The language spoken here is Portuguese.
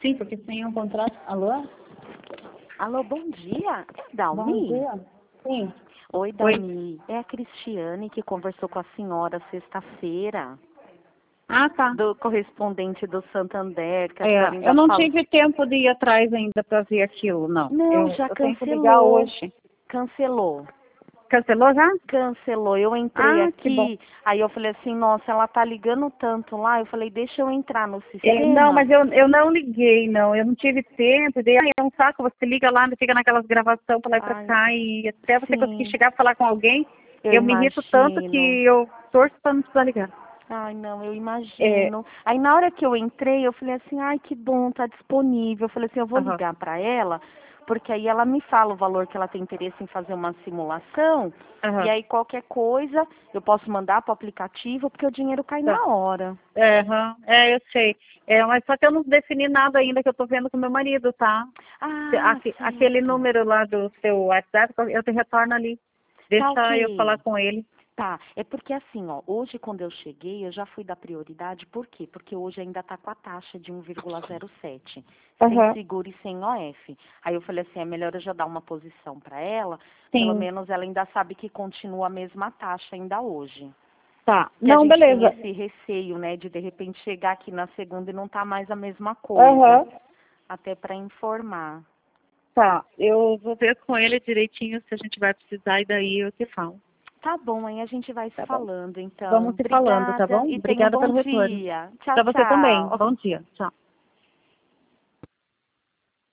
Sim, porque sem um contrato. Alô? Alô, bom dia. É Bom Dalmi? dia. Sim. Oi, Oi. Dalmi. É a Cristiane que conversou com a senhora sexta-feira, Ah, tá. do correspondente do Santander, que a senhora Eu ainda não falou. tive tempo de ir atrás ainda para ver aquilo, não. Não, já Eu tenho que ligar cancelou. hoje. Cancelou. Cancelou já? Cancelou. Eu entrei Ah, que bom. aqui, aí eu falei assim, nossa, ela tá ligando tanto lá. Eu falei, deixa eu entrar no Não, sistema. mas eu não liguei, não. Eu não tive tempo. Daí é um saco, você liga lá, fica naquelas gravações para lá e para Ai, cá. E até você conseguir sim, chegar a falar com alguém, eu eu me irrito tanto que imagino. eu torço para não precisar ligar. Ai, não, eu É, imagino. Aí na hora que eu entrei, eu falei assim, ai, que bom, tá disponível. Eu falei assim, eu vou aham, ligar para ela, porque aí ela me fala o valor que ela tem interesse em fazer uma simulação, e aham. aí qualquer coisa eu posso mandar para o aplicativo, porque o dinheiro cai Tá. na hora. Eu sei. Mas só que eu não defini nada ainda que eu tô vendo com meu marido, tá? Ah, Aquele certo. número lá do seu WhatsApp, eu te retorno ali. Tá Deixa eu falar ok. com ele. Tá, é porque assim, ó, hoje quando eu cheguei, eu já fui dar prioridade, por quê? Porque hoje ainda tá com a taxa de 1,07, sem Aham. seguro e sem OF. Aí eu falei assim, é melhor eu já dar uma posição para ela, pelo Sim. menos ela ainda sabe que continua a mesma taxa ainda hoje. Tá. Que a Não, gente tem beleza. esse receio, né, de repente chegar aqui na segunda e não tá mais a mesma coisa, Aham. até para informar. Tá. Eu vou ver com ele direitinho se a gente vai precisar e daí eu te falo. Tá bom, aí a gente vai se Tá bom? falando, então. Vamos se falando, tá Obrigada bom? e tenha um Obrigada bom pelo retorno. dia. Tchau, Pra você também. tchau. Bom dia. Tchau.